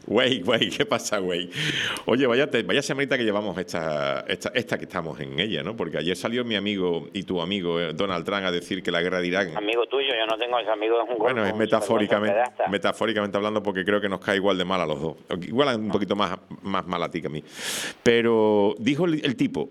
Güey, ¿qué pasa, güey? Oye, vaya semanita que llevamos esta que estamos en ella, ¿no? Porque ayer salió mi amigo y tu amigo Donald Trump a decir que la guerra de Irán... Amigo tuyo, yo no tengo ese amigo, es un Bueno, golfo, es un sinvergüenza, un pedasta. metafóricamente hablando, porque creo que nos cae igual de mal a los dos. Igual un poquito más mal a ti que a mí. Pero dijo el tipo,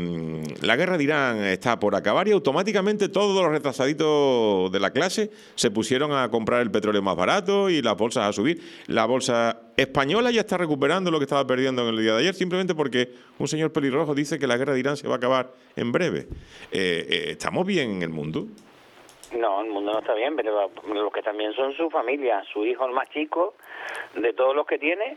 la guerra de Irán está por acabar y automáticamente todos los retrasaditos de la clase se pusieron a comprar el petróleo más barato y las bolsas a subir. La bolsa española ya está recuperando lo que estaba perdiendo en el día de ayer, simplemente porque un señor pelirrojo dice que la guerra de Irán se va a acabar en breve. ¿Estamos bien en el mundo? No, el mundo no está bien, pero los que también son su familia, su hijo el más chico, de todos los que tiene,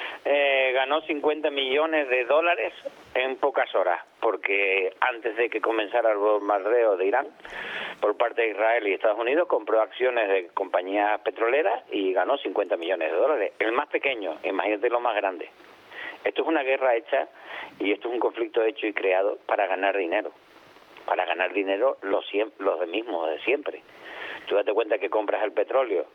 ganó 50 millones de dólares en pocas horas, porque antes de que comenzara el bombardeo de Irán, por parte de Israel y Estados Unidos, compró acciones de compañías petroleras y ganó 50 millones de dólares. El más pequeño, imagínate lo más grande. Esto es una guerra hecha y esto es un conflicto hecho y creado para ganar dinero. Para ganar dinero los de mismos, de siempre. Tú date cuenta que compras el petróleo,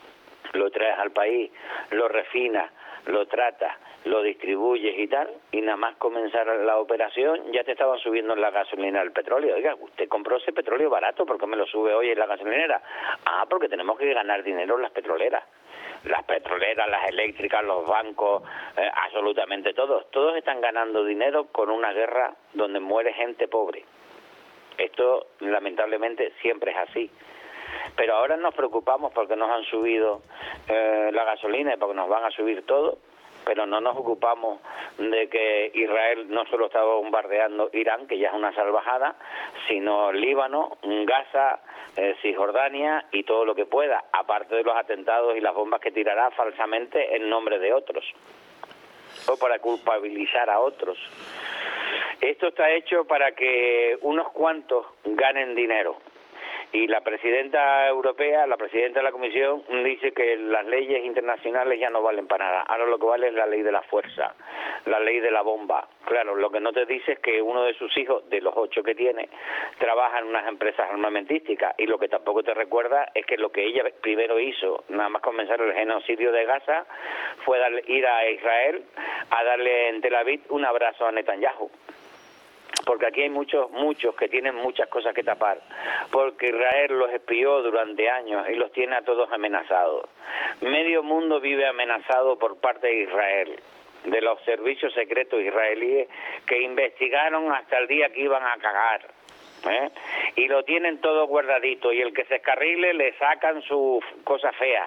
lo traes al país, lo refinas, lo tratas, lo distribuyes y tal, y nada más comenzar la operación ya te estaban subiendo en la gasolina el petróleo. Oiga, usted compró ese petróleo barato, ¿por qué me lo sube hoy en la gasolinera? Ah, porque tenemos que ganar dinero en las petroleras. Las petroleras, las eléctricas, los bancos, absolutamente todos están ganando dinero con una guerra donde muere gente pobre. Esto, lamentablemente, siempre es así. Pero ahora nos preocupamos porque nos han subido la gasolina y porque nos van a subir todo, pero no nos ocupamos de que Israel no solo estaba bombardeando Irán, que ya es una salvajada, sino Líbano, Gaza, Cisjordania y todo lo que pueda, aparte de los atentados y las bombas que tirará falsamente en nombre de otros, o para culpabilizar a otros. Esto está hecho para que unos cuantos ganen dinero. Y la presidenta europea, la presidenta de la Comisión, dice que las leyes internacionales ya no valen para nada. Ahora lo que vale es la ley de la fuerza, la ley de la bomba. Claro, lo que no te dice es que uno de sus hijos, de los 8 que tiene, trabaja en unas empresas armamentísticas. Y lo que tampoco te recuerda es que lo que ella primero hizo, nada más comenzar el genocidio de Gaza, fue ir a Israel a darle en Tel Aviv un abrazo a Netanyahu. Porque aquí hay muchos que tienen muchas cosas que tapar, porque Israel los espió durante años y los tiene a todos amenazados. Medio mundo vive amenazado por parte de Israel, de los servicios secretos israelíes que investigaron hasta el día que iban a cagar. Y lo tienen todo guardadito, y el que se escarrile le sacan sus cosas feas.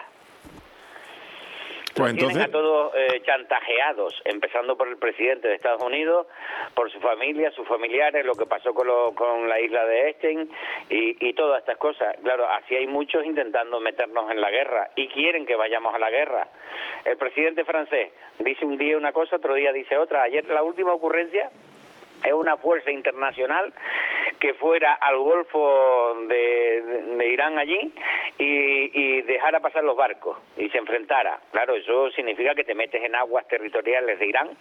Pues entonces tienen a todos chantajeados, empezando por el presidente de Estados Unidos, por su familia, sus familiares, lo que pasó con la isla de Epstein y todas estas cosas. Claro, así hay muchos intentando meternos en la guerra y quieren que vayamos a la guerra. El presidente francés dice un día una cosa, otro día dice otra. Ayer la última ocurrencia es una fuerza internacional que fuera al Golfo de Irán allí y dejara pasar los barcos y se enfrentara. Claro, eso significa que te metes en aguas territoriales de Irán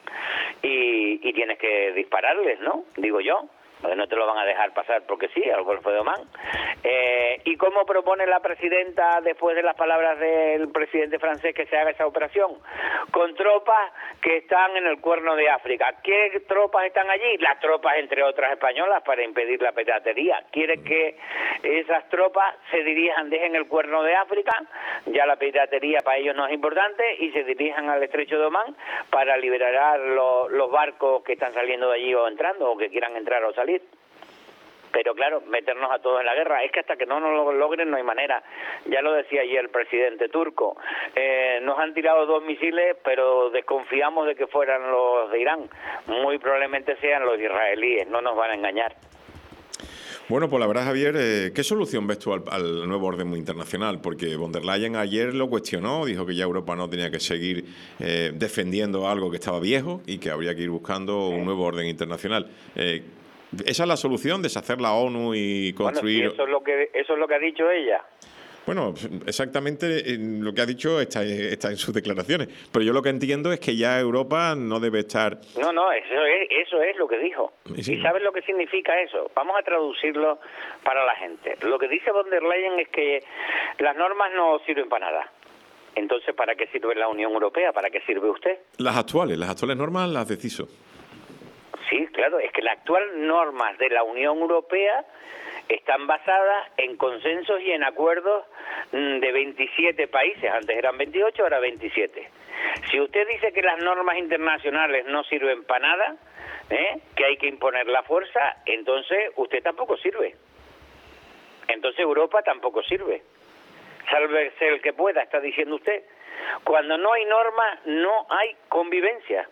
y tienes que dispararles, ¿no? Digo yo. No te lo van a dejar pasar porque sí, al Golfo de Omán. ¿Y cómo propone la presidenta, después de las palabras del presidente francés, que se haga esa operación? Con tropas que están en el Cuerno de África. ¿Qué tropas están allí? Las tropas, entre otras, españolas, para impedir la piratería. Quiere que esas tropas se dirijan, dejen el Cuerno de África, ya la piratería para ellos no es importante, y se dirijan al Estrecho de Omán para liberar los barcos que están saliendo de allí o entrando, o que quieran entrar o salir. Pero claro, meternos a todos en la guerra, es que hasta que no nos lo logren no hay manera. Ya lo decía ayer el presidente turco, nos han tirado 2 misiles, pero desconfiamos de que fueran los de Irán. Muy probablemente sean los israelíes, no nos van a engañar. Bueno, pues la verdad, Javier, ¿qué solución ves tú al nuevo orden internacional? Porque von der Leyen ayer lo cuestionó, dijo que ya Europa no tenía que seguir defendiendo algo que estaba viejo y que habría que ir buscando un nuevo orden internacional. ¿Esa es la solución, deshacer la ONU y construir...? Bueno, eso es lo que ha dicho ella. Bueno, exactamente lo que ha dicho está en sus declaraciones. Pero yo lo que entiendo es que ya Europa no debe estar... No, eso es lo que dijo. Sí. ¿Y sabes lo que significa eso? Vamos a traducirlo para la gente. Lo que dice von der Leyen es que las normas no sirven para nada. Entonces, ¿para qué sirve la Unión Europea? ¿Para qué sirve usted? Las actuales normas las de CISO. Sí, claro, es que las actuales normas de la Unión Europea están basadas en consensos y en acuerdos de 27 países. Antes eran 28, ahora 27. Si usted dice que las normas internacionales no sirven para nada, que hay que imponer la fuerza, entonces usted tampoco sirve. Entonces Europa tampoco sirve. Sálvese el que pueda, está diciendo usted. Cuando no hay normas, no hay convivencia.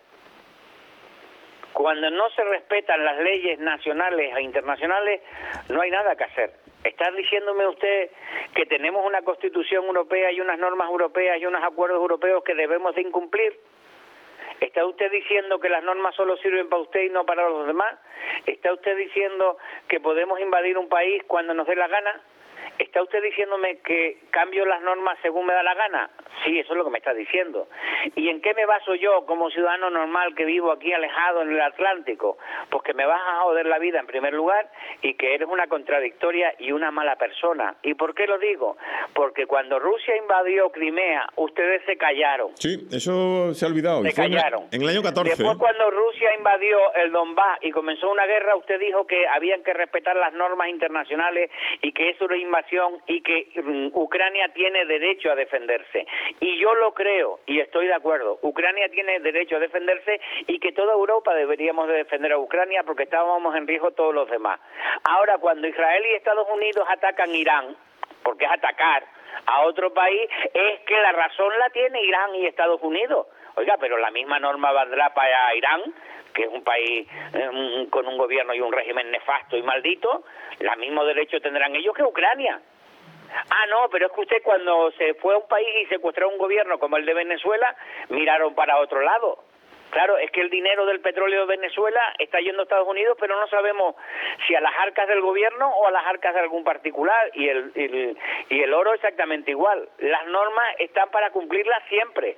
Cuando no se respetan las leyes nacionales e internacionales, no hay nada que hacer. ¿Está diciéndome usted que tenemos una Constitución europea y unas normas europeas y unos acuerdos europeos que debemos de incumplir? ¿Está usted diciendo que las normas solo sirven para usted y no para los demás? ¿Está usted diciendo que podemos invadir un país cuando nos dé la gana? ¿Está usted diciéndome que cambio las normas según me da la gana? Sí, eso es lo que me está diciendo. ¿Y en qué me baso yo como ciudadano normal que vivo aquí alejado en el Atlántico? Pues que me vas a joder la vida en primer lugar y que eres una contradictoria y una mala persona. ¿Y por qué lo digo? Porque cuando Rusia invadió Crimea, ustedes se callaron. Sí, eso se ha olvidado. Se callaron. En el año 14. Después, cuando Rusia invadió el Donbass y comenzó una guerra, usted dijo que habían que respetar las normas internacionales y que eso era invasión y que Ucrania tiene derecho a defenderse. Y yo lo creo y estoy de acuerdo. Ucrania tiene derecho a defenderse y que toda Europa deberíamos de defender a Ucrania porque estábamos en riesgo todos los demás. Ahora, cuando Israel y Estados Unidos atacan Irán, porque es atacar a otro país, es que la razón la tiene Irán y Estados Unidos. Oiga, pero la misma norma valdrá para Irán, que es un país con un gobierno y un régimen nefasto y maldito, el mismo derecho tendrán ellos que Ucrania. Ah, no, pero es que usted cuando se fue a un país y secuestró a un gobierno como el de Venezuela, miraron para otro lado. Claro, es que el dinero del petróleo de Venezuela está yendo a Estados Unidos, pero no sabemos si a las arcas del gobierno o a las arcas de algún particular, y el oro exactamente igual. Las normas están para cumplirlas siempre.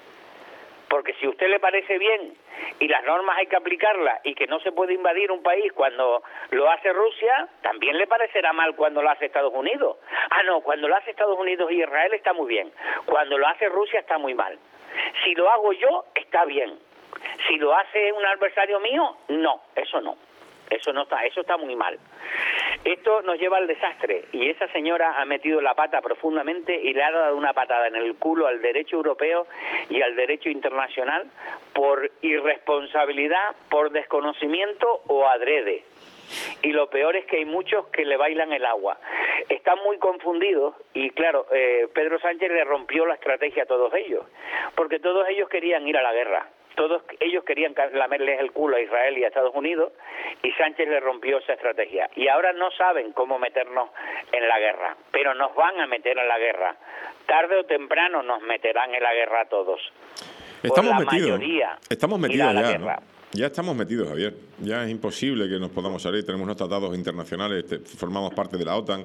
Porque si a usted le parece bien y las normas hay que aplicarlas y que no se puede invadir un país cuando lo hace Rusia, también le parecerá mal cuando lo hace Estados Unidos. Ah, no, cuando lo hace Estados Unidos y Israel está muy bien. Cuando lo hace Rusia está muy mal. Si lo hago yo, está bien. Si lo hace un adversario mío, no, eso no. Eso no está, eso está muy mal. Esto nos lleva al desastre y esa señora ha metido la pata profundamente y le ha dado una patada en el culo al derecho europeo y al derecho internacional por irresponsabilidad, por desconocimiento o adrede. Y lo peor es que hay muchos que le bailan el agua. Están muy confundidos y claro, Pedro Sánchez le rompió la estrategia a todos ellos, porque todos ellos querían ir a la guerra. Todos ellos querían lamerles el culo a Israel y a Estados Unidos y Sánchez le rompió esa estrategia. Y ahora no saben cómo meternos en la guerra, pero nos van a meter en la guerra. Tarde o temprano nos meterán en la guerra a todos. Estamos metidos ya, ¿no? Ya estamos metidos, Javier. Ya es imposible que nos podamos salir. Tenemos unos tratados internacionales, formamos parte de la OTAN.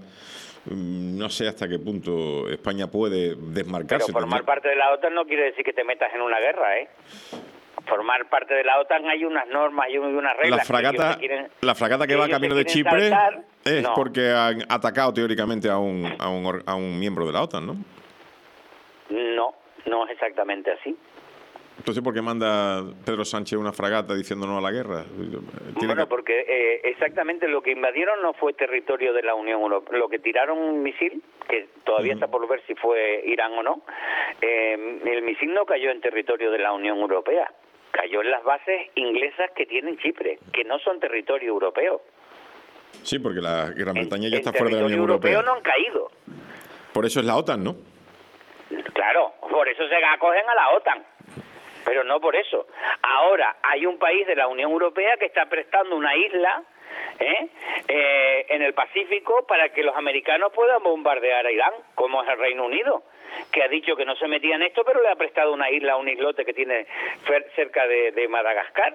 No sé hasta qué punto España puede desmarcarse. Pero formar parte de la OTAN no quiere decir que te metas en una guerra, ¿eh? Formar parte de la OTAN hay unas normas y unas reglas. La fragata que va camino de Chipre es porque han atacado teóricamente a un miembro de la OTAN, ¿no? No es exactamente así. Entonces, ¿por qué manda Pedro Sánchez una fragata diciendo no a la guerra? Bueno, porque exactamente lo que invadieron no fue territorio de la Unión Europea. Lo que tiraron un misil, que todavía está por ver si fue Irán o no, el misil no cayó en territorio de la Unión Europea. Cayó en las bases inglesas que tienen Chipre, que no son territorio europeo. Sí, porque la Gran Bretaña ya está fuera de la Unión Europea. Europeo no han caído. Por eso es la OTAN, ¿no? Claro, por eso se acogen a la OTAN. Pero no por eso. Ahora hay un país de la Unión Europea que está prestando una isla en el Pacífico para que los americanos puedan bombardear a Irán, como es el Reino Unido, que ha dicho que no se metía en esto, pero le ha prestado una isla, un islote que tiene cerca de Madagascar.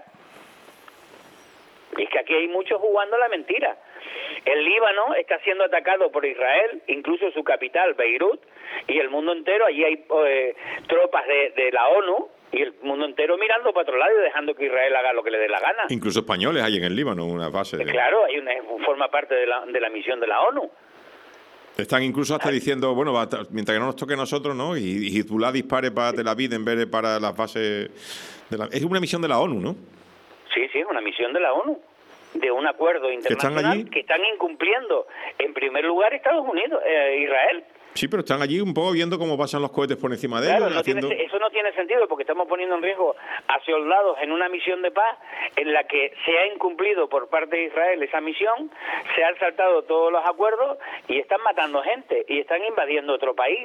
Y es que aquí hay muchos jugando la mentira. El Líbano está siendo atacado por Israel, incluso su capital, Beirut, y el mundo entero, allí hay tropas de la ONU, y el mundo entero mirando para otro lado y dejando que Israel haga lo que le dé la gana. Incluso españoles hay en el Líbano, una base de... Claro, forma parte de la misión de la ONU. Están incluso hasta diciendo, bueno, mientras que no nos toque a nosotros, ¿no? Y Hezbollah dispare para Tel Aviv en vez de para las bases... Es una misión de la ONU, ¿no? Sí, es una misión de la ONU, de un acuerdo internacional que están incumpliendo, en primer lugar, Estados Unidos, Israel. Sí, pero están allí un poco viendo cómo pasan los cohetes por encima de ellos. Eso no tiene sentido, porque estamos poniendo en riesgo a soldados en una misión de paz en la que se ha incumplido por parte de Israel esa misión, se han saltado todos los acuerdos y están matando gente y están invadiendo otro país.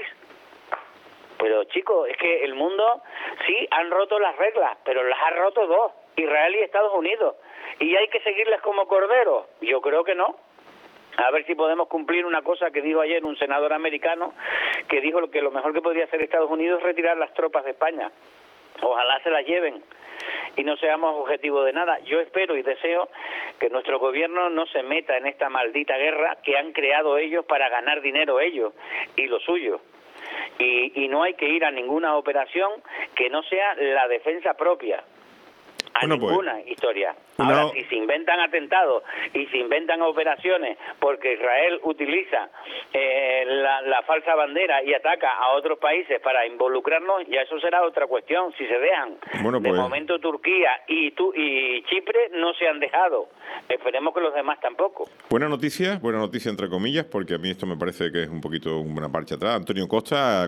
Pero chicos, es que el mundo sí han roto las reglas, pero las ha roto dos, Israel y Estados Unidos. ¿Y hay que seguirles como corderos? Yo creo que no. A ver si podemos cumplir una cosa que dijo ayer un senador americano, que dijo que lo mejor que podría hacer Estados Unidos es retirar las tropas de España. Ojalá se las lleven y no seamos objetivo de nada. Yo espero y deseo que nuestro gobierno no se meta en esta maldita guerra que han creado ellos para ganar dinero ellos y lo suyo. Y no hay que ir a ninguna operación que no sea la defensa propia. Ninguna historia. Ahora, si se inventan atentados y se inventan operaciones porque Israel utiliza la falsa bandera y ataca a otros países para involucrarnos, ya eso será otra cuestión, si se dejan. De momento Turquía y Chipre no se han dejado. Esperemos que los demás tampoco. Buena noticia entre comillas, porque a mí esto me parece que es un poquito una marcha atrás. Antonio Costa ha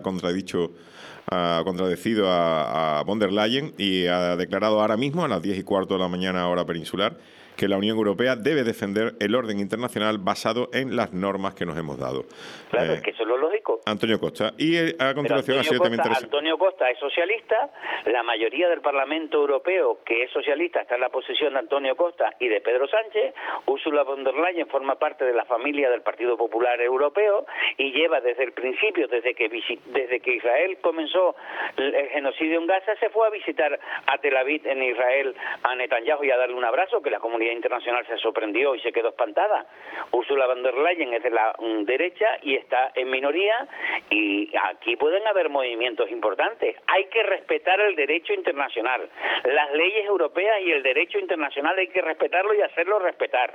contradecido a von der Leyen y ha declarado ahora mismo, a las 10:15 de la mañana, hora peninsular, que la Unión Europea debe defender el orden internacional basado en las normas que nos hemos dado. Claro, es que eso es lo lógico. Antonio Costa. Y a continuación ha sido también interesante. Antonio Costa es socialista, la mayoría del Parlamento Europeo que es socialista está en la posición de Antonio Costa y de Pedro Sánchez. Ursula von der Leyen forma parte de la familia del Partido Popular Europeo y lleva desde el principio, desde que Israel comenzó el genocidio en Gaza, se fue a visitar a Tel Aviv en Israel a Netanyahu y a darle un abrazo, que la comunidad internacional se sorprendió y se quedó espantada. Ursula von der Leyen es de la derecha y está en minoría, y aquí pueden haber movimientos importantes. Hay que respetar el derecho internacional, las leyes europeas y el derecho internacional hay que respetarlo y hacerlo respetar,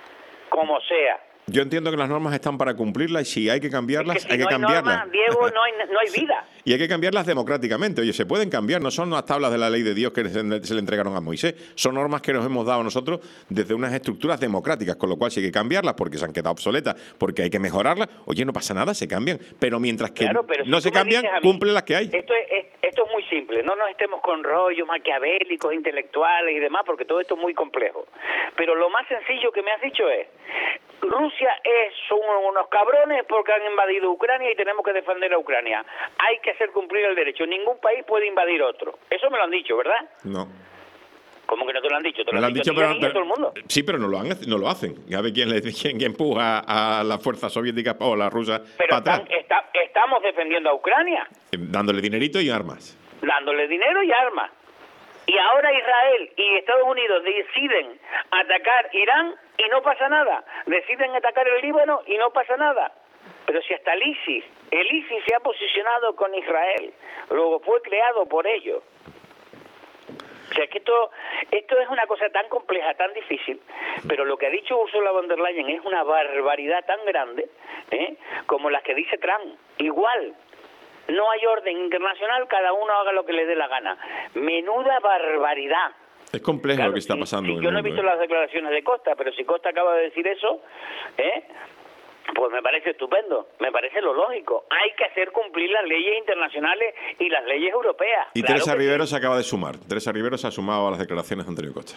como sea. Yo entiendo que las normas están para cumplirlas y si hay que cambiarlas, es que si hay que no cambiarlas. Normas, Diego, no hay vida. Y hay que cambiarlas democráticamente. Oye, se pueden cambiar, no son las tablas de la ley de Dios que se le entregaron a Moisés, son normas que nos hemos dado nosotros desde unas estructuras democráticas, con lo cual si hay que cambiarlas porque se han quedado obsoletas, porque hay que mejorarlas, oye, no pasa nada, se cambian. Pero mientras que no se cambian, cumplen las que hay. Esto es muy simple, no nos estemos con rollos maquiavélicos, intelectuales y demás, porque todo esto es muy complejo. Pero lo más sencillo que me has dicho es: Rusia son unos cabrones porque han invadido Ucrania y tenemos que defender a Ucrania. Hay que hacer cumplir el derecho. Ningún país puede invadir otro. Eso me lo han dicho, ¿verdad? No. ¿Cómo que no te lo han dicho? Te lo han dicho pero, todo el mundo. Sí, pero no lo hacen. A ver quién empuja a las fuerzas soviéticas o a las rusas para atrás. Estamos defendiendo a Ucrania. Dándole dinerito y armas. Dándole dinero y armas. Y ahora Israel y Estados Unidos deciden atacar Irán y no pasa nada. Deciden atacar el Líbano y no pasa nada. Pero si hasta el ISIS se ha posicionado con Israel, luego fue creado por ellos. O sea, que esto es una cosa tan compleja, tan difícil, pero lo que ha dicho Ursula von der Leyen es una barbaridad tan grande, como las que dice Trump. Igual. No hay orden internacional, cada uno haga lo que le dé la gana. Menuda barbaridad. Es complejo lo que está pasando. Yo no he visto las declaraciones de Costa, pero si Costa acaba de decir eso, pues me parece estupendo, me parece lo lógico. Hay que hacer cumplir las leyes internacionales y las leyes europeas. Y claro, Teresa Rivero se acaba de sumar. Teresa Rivero se ha sumado a las declaraciones de Antonio Costa.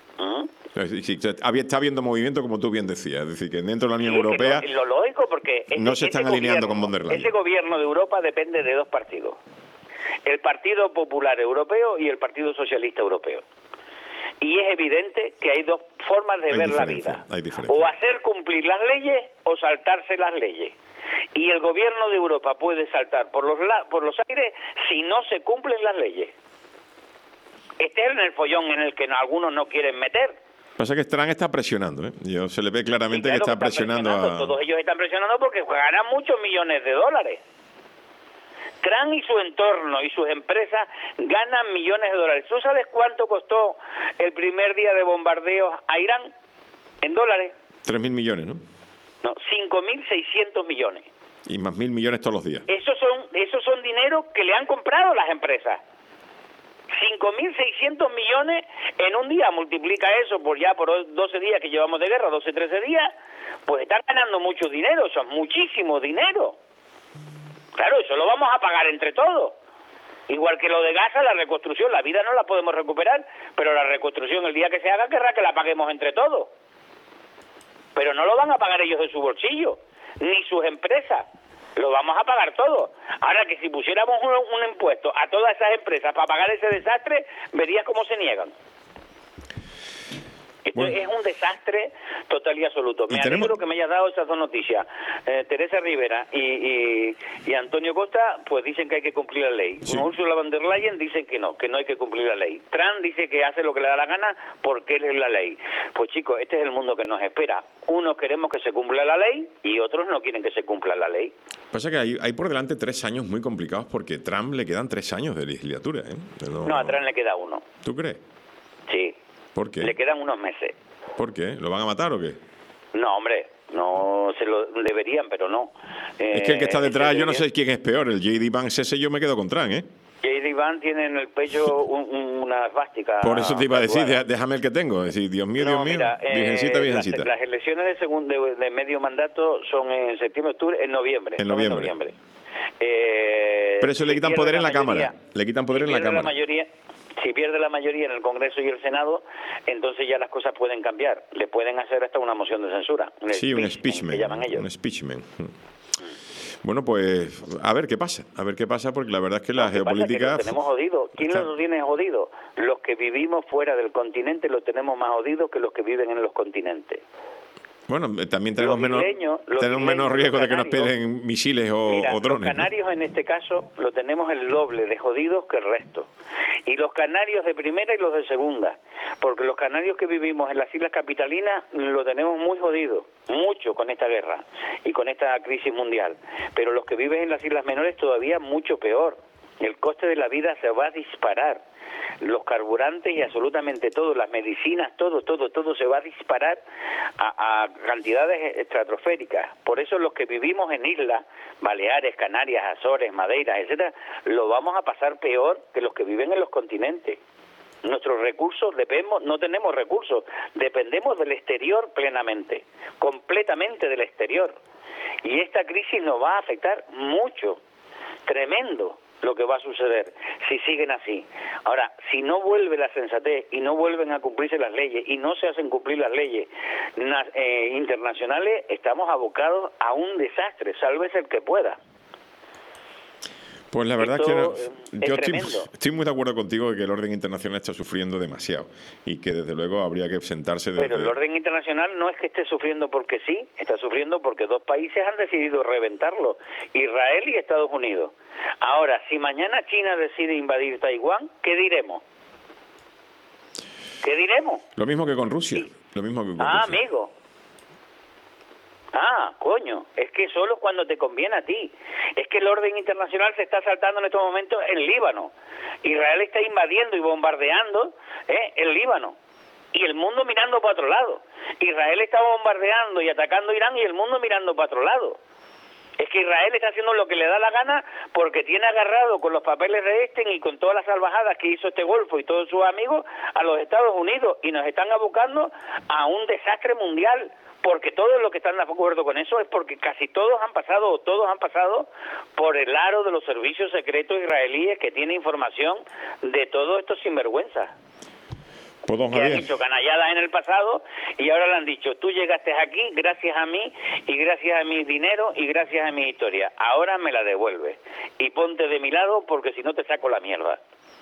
Sí, está habiendo movimiento, como tú bien decías, es decir, que dentro de la Unión Europea lo lógico, porque no se están alineando con von der Leyen. Ese gobierno de Europa depende de dos partidos: el Partido Popular Europeo y el Partido Socialista Europeo. Y es evidente que hay dos formas de ver la vida: o hacer cumplir las leyes o saltarse las leyes. Y el gobierno de Europa puede saltar por los aires si no se cumplen las leyes. Este es el follón en el que algunos no quieren meter. Pasa que Trump está presionando, se le ve claramente que está presionando Todos ellos están presionando porque ganan muchos millones de dólares. Trump y su entorno y sus empresas ganan millones de dólares. ¿Tú sabes cuánto costó el primer día de bombardeos a Irán? En dólares. 3.000 millones, ¿no? No, 5.600 millones. Y más 1.000 millones todos los días. Esos son dinero que le han comprado las empresas. 5.600 millones en un día, multiplica eso por 12 días que llevamos de guerra, 12, 13 días, pues están ganando mucho dinero, eso es muchísimo dinero. Claro, eso lo vamos a pagar entre todos. Igual que lo de Gaza, la reconstrucción, la vida no la podemos recuperar, pero la reconstrucción el día que se haga querrá que la paguemos entre todos. Pero no lo van a pagar ellos de su bolsillo, ni sus empresas. Lo vamos a pagar todo. Ahora que si pusiéramos un impuesto a todas esas empresas para pagar ese desastre, verías cómo se niegan. Esto es un desastre total y absoluto. Me alegro que me hayas dado esas dos noticias. Teresa Rivera y Antonio Costa pues dicen que hay que cumplir la ley. Sí. Ursula von der Leyen dicen que no hay que cumplir la ley. Trump dice que hace lo que le da la gana porque él es la ley. Pues chicos, este es el mundo que nos espera. Unos queremos que se cumpla la ley y otros no quieren que se cumpla la ley. Pasa que hay por delante 3 años muy complicados porque a Trump le quedan 3 años de legislatura, ¿eh? No, a Trump le queda 1. ¿Tú crees? Sí. ¿Por qué? Le quedan unos meses. ¿Por qué? ¿Lo van a matar o qué? No, hombre, no se lo deberían, pero no. Es que el que está detrás, yo no sé quién es peor. El J.D. Vance ese yo me quedo con Trump, ¿eh? J.D. Vance tiene en el pecho una esvástica. Por eso te iba a decir, déjame el que tengo. Es decir, Dios mío, mira, Virgencita, Virgencita. Las elecciones de medio mandato son en septiembre, octubre, en noviembre. En noviembre. Pero eso le quitan poder en la Cámara. Le quitan poder en la Cámara. Si pierde la mayoría en el Congreso y el Senado, entonces ya las cosas pueden cambiar. Le pueden hacer hasta una moción de censura. Un impeachment, que llaman ellos. Un impeachment. Bueno, pues a ver qué pasa. A ver qué pasa, porque la verdad es que la geopolítica... Lo tenemos jodido. ¿Quién lo tiene jodido? Los que vivimos fuera del continente lo tenemos más jodido que los que viven en los continentes. Bueno, también tenemos menos riesgo de que nos peguen misiles o drones. Los canarios, ¿no? En este caso, lo tenemos el doble de jodidos que el resto. Y los canarios de primera y los de segunda. Porque los canarios que vivimos en las Islas Capitalinas lo tenemos muy jodido. Mucho con esta guerra y con esta crisis mundial. Pero los que viven en las Islas Menores todavía mucho peor. El coste de la vida se va a disparar. Los carburantes y absolutamente todo, las medicinas, todo se va a disparar a cantidades estratosféricas. Por eso los que vivimos en islas, Baleares, Canarias, Azores, Madeira, etcétera, lo vamos a pasar peor que los que viven en los continentes. Nuestros recursos, no tenemos recursos, dependemos del exterior plenamente, completamente del exterior. Y esta crisis nos va a afectar mucho, tremendo lo que va a suceder si siguen así. Ahora, si no vuelve la sensatez y no vuelven a cumplirse las leyes y no se hacen cumplir las leyes internacionales, estamos abocados a un desastre, sálvese el que pueda. Pues la verdad es que yo estoy muy de acuerdo contigo de que el orden internacional está sufriendo demasiado y que desde luego habría que sentarse... Pero el orden internacional no es que esté sufriendo porque sí, está sufriendo porque 2 países han decidido reventarlo, Israel y Estados Unidos. Ahora, si mañana China decide invadir Taiwán, ¿qué diremos? ¿Qué diremos? Lo mismo que con Rusia. Sí. Lo mismo que con Rusia. Amigo. Coño, es que solo cuando te conviene a ti. Es que el orden internacional se está saltando en estos momentos en Líbano. Israel está invadiendo y bombardeando el Líbano. Y el mundo mirando para otro lado. Israel está bombardeando y atacando Irán y el mundo mirando para otro lado. Es que Israel está haciendo lo que le da la gana porque tiene agarrado con los papeles de Epstein y con todas las salvajadas que hizo este Golfo y todos sus amigos a los Estados Unidos y nos están abocando a un desastre mundial. Porque todos los que están de acuerdo con eso es porque casi todos han pasado por el aro de los servicios secretos israelíes que tiene información de todos estos sinvergüenzas. Pues que han hecho canalladas en el pasado y ahora le han dicho, tú llegaste aquí gracias a mí y gracias a mi dinero y gracias a mi historia. Ahora me la devuelves y ponte de mi lado porque si no te saco la mierda.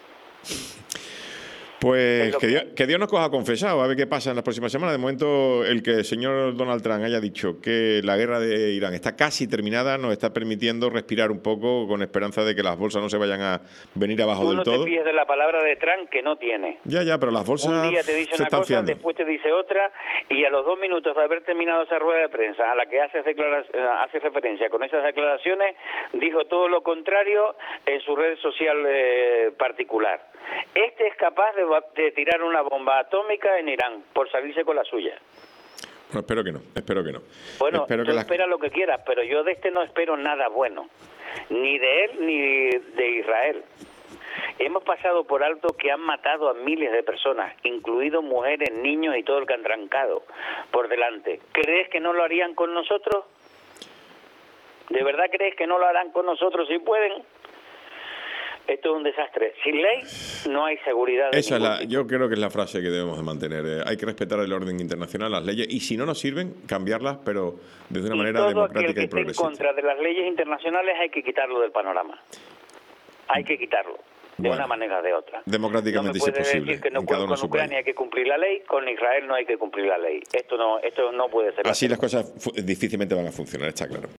Pues que Dios nos coja confesado, a ver qué pasa en las próximas semanas. De momento, el que el señor Donald Trump haya dicho que la guerra de Irán está casi terminada nos está permitiendo respirar un poco con esperanza de que las bolsas no se vayan a venir abajo del todo. No te fíes de la palabra de Trump que no tiene. Ya, pero las bolsas un día te dice una cosa, fiando. Después te dice otra y a los 2 minutos de haber terminado esa rueda de prensa a la que hace referencia con esas declaraciones, dijo todo lo contrario en su red social particular. Este es capaz de tirar una bomba atómica en Irán por salirse con la suya. No, espero que no, espero que no. Bueno, espero tú espera lo que quieras, pero yo de este no espero nada bueno, ni de él ni de Israel. Hemos pasado por alto que han matado a miles de personas, incluidos mujeres, niños y todo el que han trancado por delante. ¿Crees que no lo harían con nosotros? ¿De verdad crees que no lo harán con nosotros si pueden? Esto es un desastre. Sin ley no hay seguridad. Yo creo que es la frase que debemos de mantener. Hay que respetar el orden internacional, las leyes, y si no nos sirven, cambiarlas, pero desde una manera democrática y progresista. Todo aquel que esté en contra de las leyes internacionales hay que quitarlo del panorama. Hay que quitarlo. De una manera o de otra. Democráticamente no me es posible. Decir que no puede, con Ucrania hay que cumplir la ley, con Israel no hay que cumplir la ley. Esto no puede ser. Así las cosas difícilmente van a funcionar, está claro.